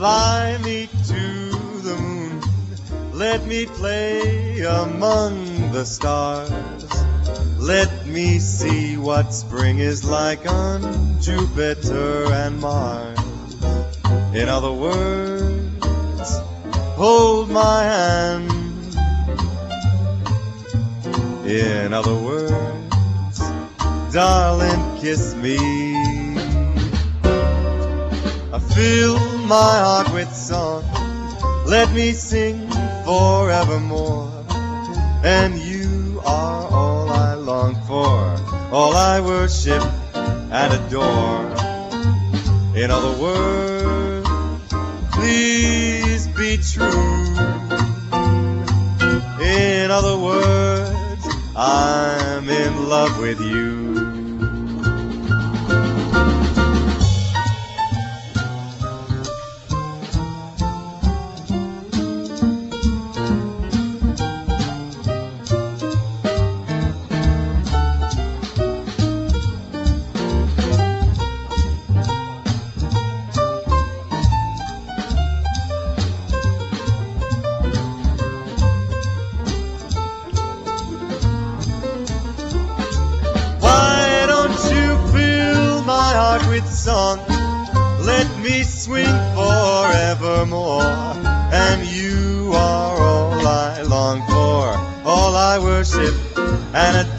Fly me to the moon, let me play among the stars. Let me see what spring is like on Jupiter and Mars. In other words, hold my hand. In other words, darling, kiss me. I fill my heart with song, let me sing forevermore. And you are all I long for, all I worship and adore. In other words, please be true. In other words, I'm in love with you. With song, let me swing forevermore. And you are all I long for, all I worship and